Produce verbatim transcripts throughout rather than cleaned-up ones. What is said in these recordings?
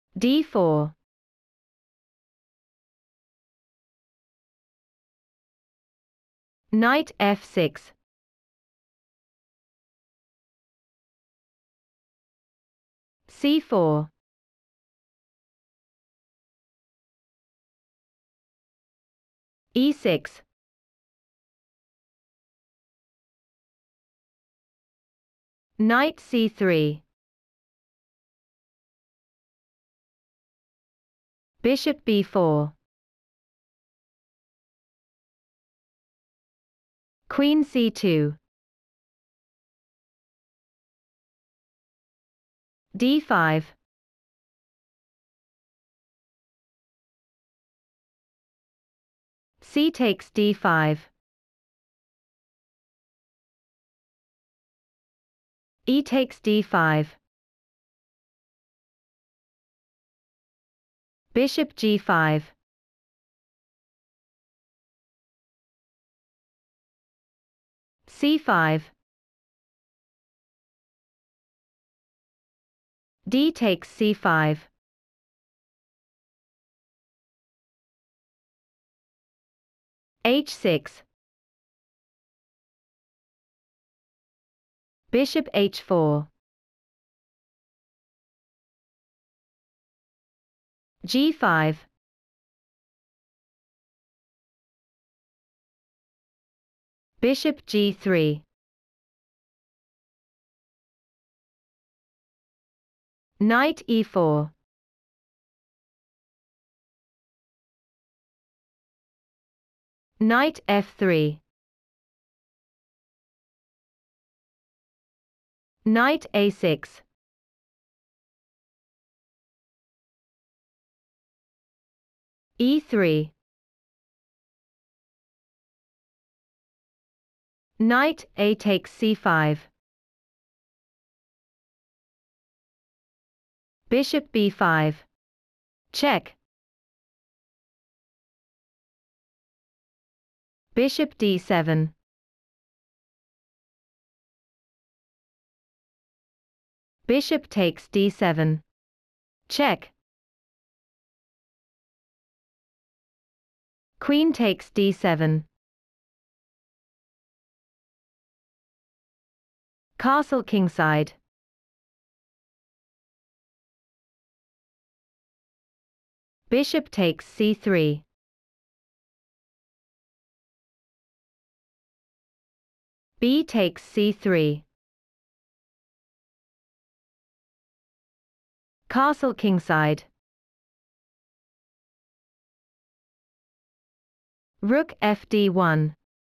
d four. Knight f six. c four. e six. Knight c three. Bishop b four. Queen c two. d five. C takes d five. E takes d five. Bishop g five. c five. D takes c five. h six. Bishop h four. g five. Bishop g three. Knight e four. Knight f three. Knight a six. e three. Knight a takes c five. Bishop b five. Check. Bishop d seven. Bishop takes d seven. Check. Queen takes d seven. Castle kingside. Bishop takes c three. B takes c three. Castle kingside. Rook f d one.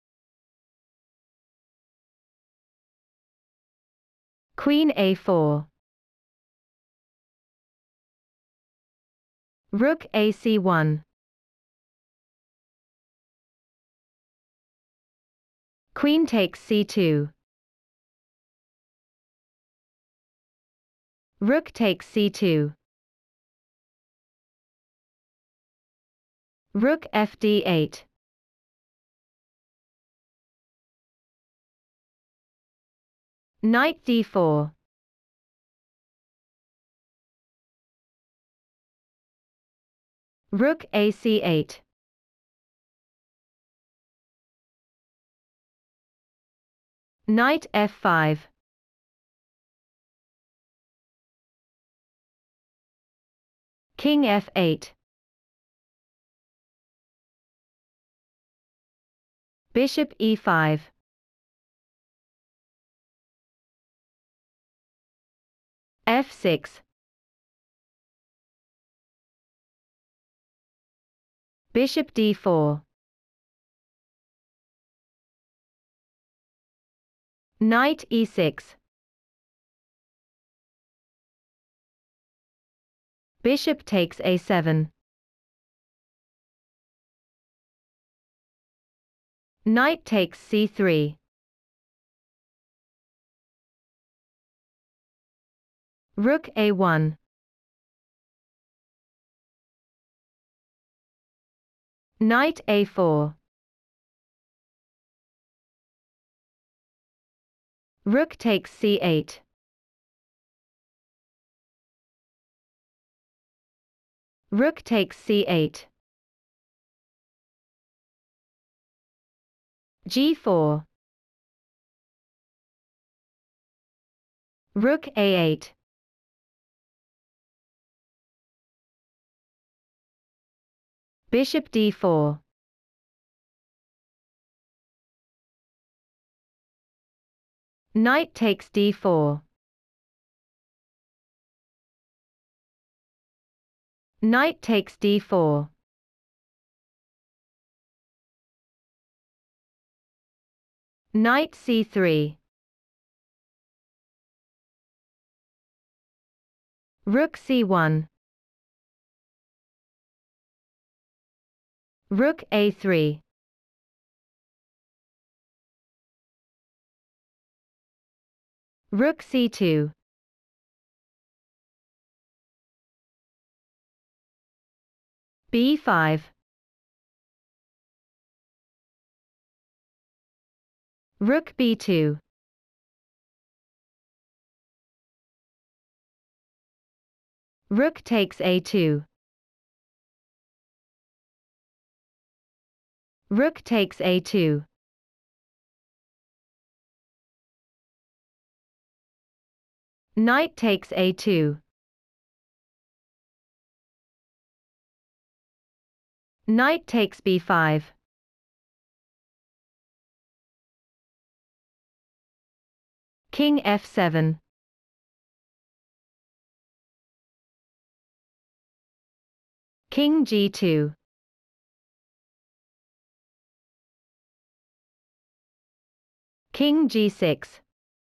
Queen a four. Rook a c one. Queen takes c two. Rook takes c two. Rook f d eight. Knight d four. Rook a c eight. Knight f five. King f eight. Bishop e five. f six. Bishop d four. Knight e six. Bishop takes a seven. Knight takes c three. Rook a one. Knight a four. Rook takes c eight. Rook takes c eight. g four. Rook a eight. Bishop d four. Knight takes d four. Knight takes d four. Knight c three. Rook c one. Rook a three. Rook c two. b five. Rook b two. Rook takes a two. Rook takes a two. Knight takes a two. Knight takes b five. King f seven. King g two. King g six.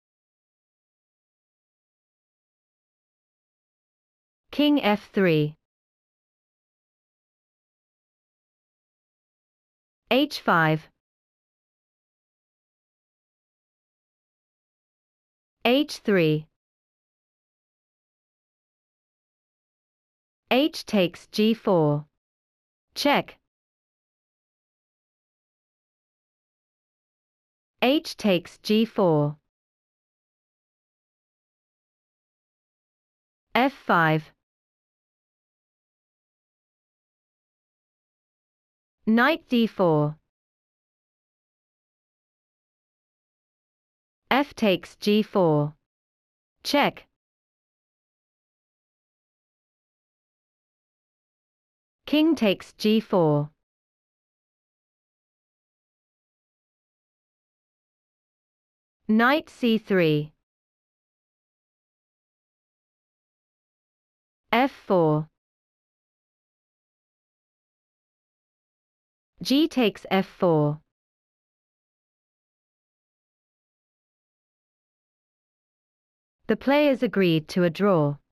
King f three. h five. h three. H takes g four. Check. H takes g four. f five. Knight d four. F takes g four. Check. King takes g four. Knight c three. f four. G takes f four. The players agreed to a draw.